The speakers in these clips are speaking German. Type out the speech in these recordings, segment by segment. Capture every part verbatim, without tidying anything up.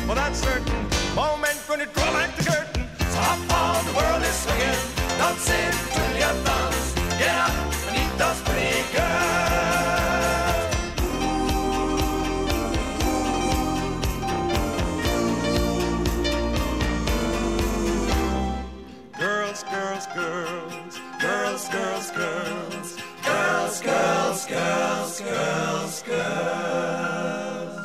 for that certain moment when it draw back the curtain. So hop on, the world is swinging. Don't sit, twiddle your thumbs. Get up and eat those pretty girls. Girls, girls, girls, girls, girls, girls, girls, girls, girls, girls, girls.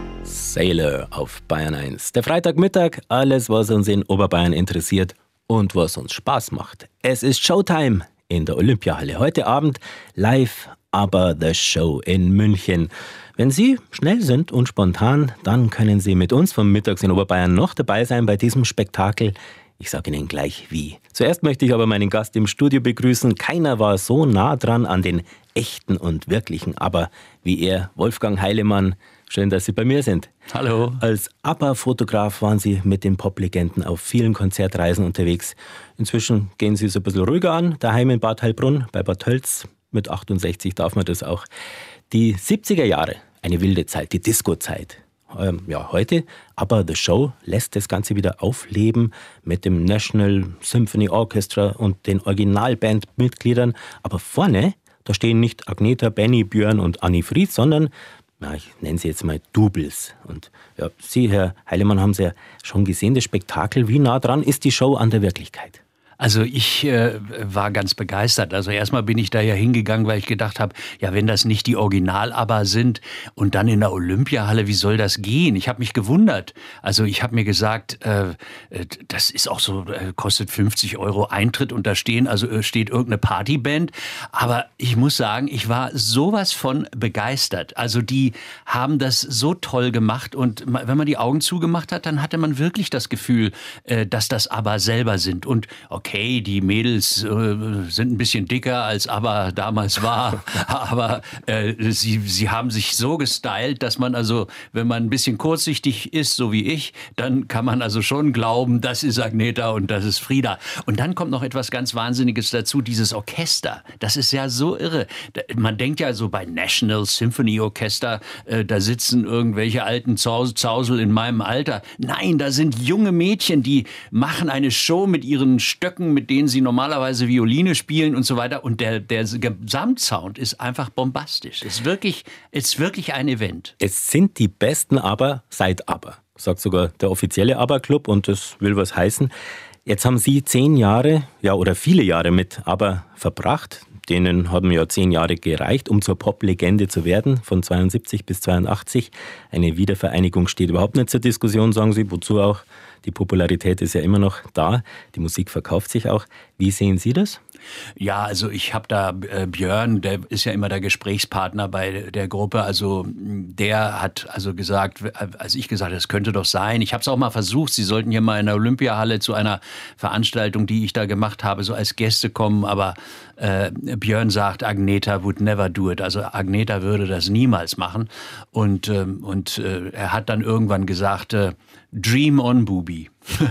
Sailor auf Bayern eins. Der Freitagmittag, alles, was uns in Oberbayern interessiert und was uns Spaß macht. Es ist Showtime in der Olympiahalle. Heute Abend live ABBA The Show in München. Wenn Sie schnell sind und spontan, dann können Sie mit uns vom Mittags in Oberbayern noch dabei sein bei diesem Spektakel. Ich sage Ihnen gleich wie. Zuerst möchte ich aber meinen Gast im Studio begrüßen. Keiner war so nah dran an den echten und wirklichen ABBA wie er, Wolfgang Heilemann. Schön, dass Sie bei mir sind. Hallo. Als ABBA-Fotograf waren Sie mit den Pop-Legenden auf vielen Konzertreisen unterwegs. Inzwischen gehen Sie es ein bisschen ruhiger an, daheim in Bad Heilbrunn, bei Bad Tölz. Mit achtundsechzig darf man das auch. Die siebziger Jahre, eine wilde Zeit, die Disco-Zeit. Ähm, ja, heute, ABBA The Show lässt das Ganze wieder aufleben mit dem National Symphony Orchestra und den Originalbandmitgliedern. Aber vorne, da stehen nicht Agnetha, Benny, Björn und Anni Fried, sondern ja, ich nenne sie jetzt mal Doubles. Und ja, Sie, Herr Heilemann, haben Sie ja schon gesehen, das Spektakel. Wie nah dran ist die Show an der Wirklichkeit? Also ich äh, war ganz begeistert. Also erstmal bin ich da ja hingegangen, weil ich gedacht habe, ja, wenn das nicht die Original-ABBA sind und dann in der Olympiahalle, wie soll das gehen? Ich habe mich gewundert. Also ich habe mir gesagt, äh, das ist auch so, äh, kostet fünfzig Euro Eintritt und da stehen, also äh, steht irgendeine Partyband. Aber ich muss sagen, ich war sowas von begeistert. Also die haben das so toll gemacht und wenn man die Augen zugemacht hat, dann hatte man wirklich das Gefühl, äh, dass das ABBA selber sind. Und okay, Okay, die Mädels äh, sind ein bisschen dicker, als ABBA damals war, aber äh, sie, sie haben sich so gestylt, dass man also, wenn man ein bisschen kurzsichtig ist, so wie ich, dann kann man also schon glauben, das ist Agnetha und das ist Frida. Und dann kommt noch etwas ganz Wahnsinniges dazu, dieses Orchester, das ist ja so irre. Man denkt ja so bei National Symphony Orchester, äh, da sitzen irgendwelche alten Zaus- Zausel in meinem Alter. Nein, da sind junge Mädchen, die machen eine Show mit ihren Stöcken, mit denen sie normalerweise Violine spielen und so weiter. Und der, der Gesamtsound ist einfach bombastisch. Es ist wirklich, es ist wirklich ein Event. Es sind die besten ABBA seit ABBA, sagt sogar der offizielle ABBA-Club und das will was heißen. Jetzt haben Sie zehn Jahre, ja oder viele Jahre mit ABBA verbracht. Denen haben ja zehn Jahre gereicht, um zur Pop-Legende zu werden, von zweiundsiebzig bis zweiundachtzig. Eine Wiedervereinigung steht überhaupt nicht zur Diskussion, sagen Sie, wozu auch? Die Popularität ist ja immer noch da, die Musik verkauft sich auch. Wie sehen Sie das? Ja, also ich habe da äh, Björn, der ist ja immer der Gesprächspartner bei der Gruppe, also der hat also gesagt, als ich gesagt habe, das könnte doch sein, ich habe es auch mal versucht, sie sollten hier mal in der Olympiahalle zu einer Veranstaltung, die ich da gemacht habe, so als Gäste kommen, aber äh, Björn sagt, Agnetha would never do it, also Agnetha würde das niemals machen und, äh, und äh, er hat dann irgendwann gesagt, äh, Dream on, Bubi.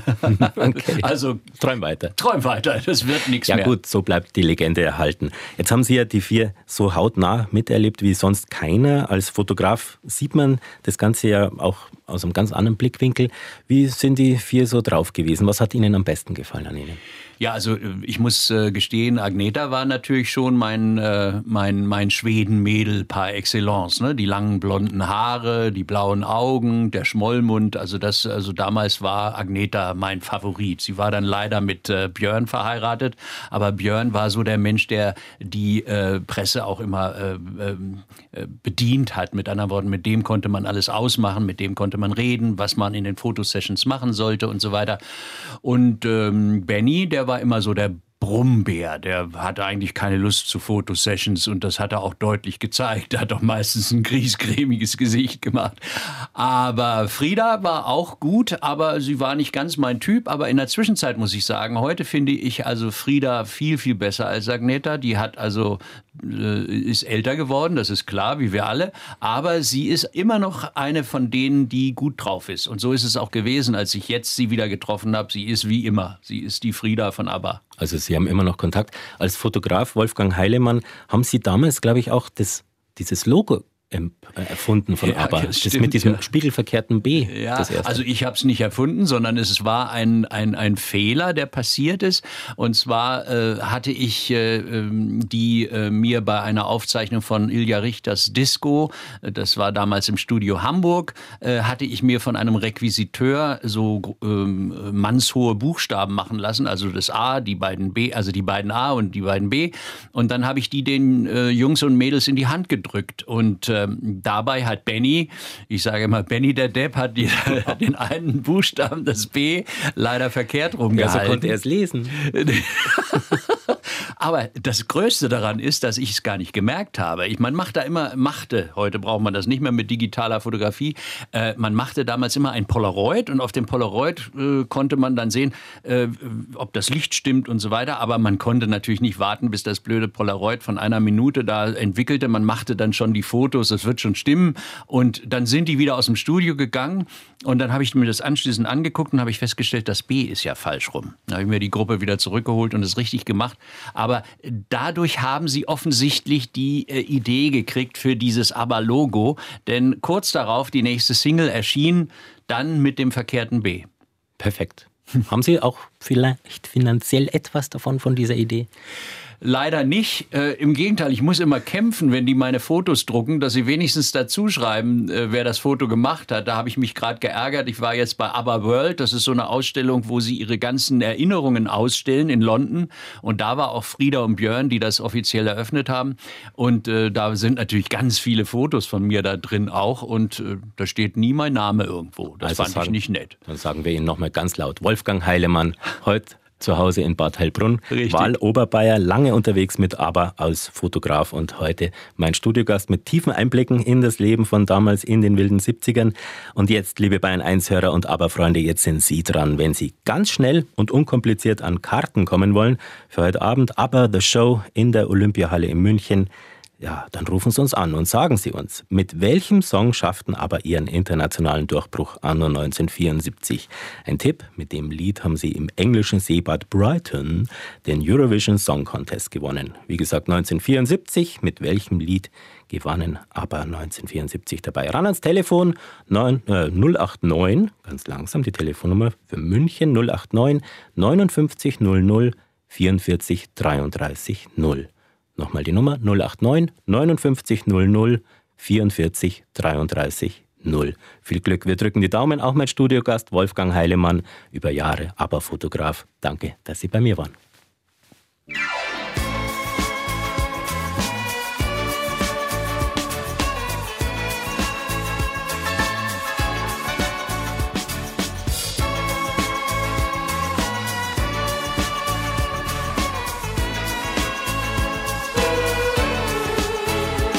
Okay. Also träum weiter. Träum weiter, das wird nichts ja, mehr. Ja gut, so bleibt die Legende erhalten. Jetzt haben Sie ja die vier so hautnah miterlebt wie sonst keiner. Als Fotograf sieht man das Ganze ja auch aus einem ganz anderen Blickwinkel. Wie sind die vier so drauf gewesen? Was hat Ihnen am besten gefallen an ihnen? Ja, also ich muss äh, gestehen, Agnetha war natürlich schon mein, äh, mein, mein Schweden-Mädel par excellence. Ne? Die langen blonden Haare, die blauen Augen, der Schmollmund. Also das, also damals war Agnetha mein Favorit. Sie war dann leider mit äh, Björn verheiratet, aber Björn war so der Mensch, der die äh, Presse auch immer äh, äh, bedient hat. Mit anderen Worten, mit dem konnte man alles ausmachen, mit dem konnte man reden, was man in den Fotosessions machen sollte und so weiter. Und ähm, Benny, der war immer so der Brummbär, der hatte eigentlich keine Lust zu Fotosessions und das hat er auch deutlich gezeigt. Er hat doch meistens ein griesgrämiges Gesicht gemacht. Aber Frida war auch gut, aber sie war nicht ganz mein Typ. Aber in der Zwischenzeit muss ich sagen, heute finde ich also Frida viel, viel besser als Agnetha. Die hat also, äh, ist älter geworden, das ist klar, wie wir alle. Aber sie ist immer noch eine von denen, die gut drauf ist. Und so ist es auch gewesen, als ich jetzt sie wieder getroffen habe. Sie ist wie immer. Sie ist die Frida von ABBA. Also Sie haben immer noch Kontakt. Als Fotograf Wolfgang Heilemann haben Sie damals, glaube ich, auch das, dieses Logo erfunden von Ja, ABBA. das Das stimmt, mit diesem ja. spiegelverkehrten B. Ja, das erste. also ich habe es nicht erfunden, sondern es war ein, ein, ein Fehler, der passiert ist. Und zwar äh, hatte ich äh, ähm, die äh, mir bei einer Aufzeichnung von Ilja Richters Disco, äh, das war damals im Studio Hamburg, äh, hatte ich mir von einem Requisiteur so ähm, mannshohe Buchstaben machen lassen, also das A, die beiden B, also die beiden A und die beiden B. Und dann habe ich die den äh, Jungs und Mädels in die Hand gedrückt. Und ähm, dabei hat Benny, ich sage immer, Benny der Depp hat die, den einen Buchstaben, das B, leider verkehrt ja, rumgehalten. so konnte er es lesen. Aber das Größte daran ist, dass ich es gar nicht gemerkt habe. Ich, man macht da immer, machte, heute braucht man das nicht mehr mit digitaler Fotografie, äh, man machte damals immer ein Polaroid und auf dem Polaroid äh, konnte man dann sehen, äh, ob das Licht stimmt und so weiter. Aber man konnte natürlich nicht warten, bis das blöde Polaroid von einer Minute da entwickelte. Man machte dann schon die Fotos, das wird schon stimmen. Und dann sind die wieder aus dem Studio gegangen und dann habe ich mir das anschließend angeguckt und habe ich festgestellt, das B ist ja falsch rum. Dann habe ich mir die Gruppe wieder zurückgeholt und es richtig gemacht. Aber dadurch haben sie offensichtlich die äh, Idee gekriegt für dieses ABBA-Logo, denn kurz darauf die nächste Single erschien dann mit dem verkehrten B. Perfekt. Haben Sie auch vielleicht finanziell etwas davon, von dieser Idee? Leider nicht. Äh, Im Gegenteil, ich muss immer kämpfen, wenn die meine Fotos drucken, dass sie wenigstens dazu schreiben, äh, wer das Foto gemacht hat. Da habe ich mich gerade geärgert. Ich war jetzt bei ABBA World. Das ist so eine Ausstellung, wo sie ihre ganzen Erinnerungen ausstellen in London. Und da war auch Frieda und Björn, die das offiziell eröffnet haben. Und äh, da sind natürlich ganz viele Fotos von mir da drin auch. Und äh, da steht nie mein Name irgendwo. Das Also fand sagen, ich nicht nett. Dann sagen wir Ihnen nochmal ganz laut. Wolfgang Heilemann, heute zu Hause in Bad Heilbrunn, Richtig. Wahl-Oberbayer, lange unterwegs mit ABBA als Fotograf und heute mein Studiogast mit tiefen Einblicken in das Leben von damals in den wilden siebzigern. Und jetzt, liebe Bayern eins Hörer und ABBA-Freunde, jetzt sind Sie dran. Wenn Sie ganz schnell und unkompliziert an Karten kommen wollen, für heute Abend ABBA The Show in der Olympiahalle in München, ja, dann rufen Sie uns an und sagen Sie uns, mit welchem Song schafften ABBA ihren internationalen Durchbruch anno neunzehnhundertvierundsiebzig? Ein Tipp, mit dem Lied haben Sie im englischen Seebad Brighton den Eurovision Song Contest gewonnen. Wie gesagt, neunzehnhundertvierundsiebzig, mit welchem Lied gewannen ABBA neunzehnhundertvierundsiebzig dabei? Ran ans Telefon neun, äh, null acht neun, ganz langsam die Telefonnummer für München, null acht neun neunundfünfzig null null vierundvierzig dreiunddreißig null. Nochmal die Nummer null acht neun neunundfünfzig null null vierundvierzig dreiunddreißig null. Viel Glück, wir drücken die Daumen. Auch mein Studiogast Wolfgang Heilemann, über Jahre ABBA-Fotograf. Danke, dass Sie bei mir waren.